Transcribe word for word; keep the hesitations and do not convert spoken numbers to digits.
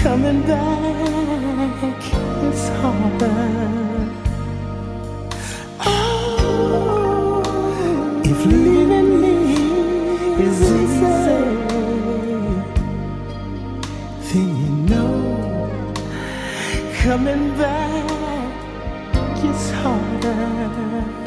Coming back is harder. Oh, if leaving me is easy, then you know coming back is harder.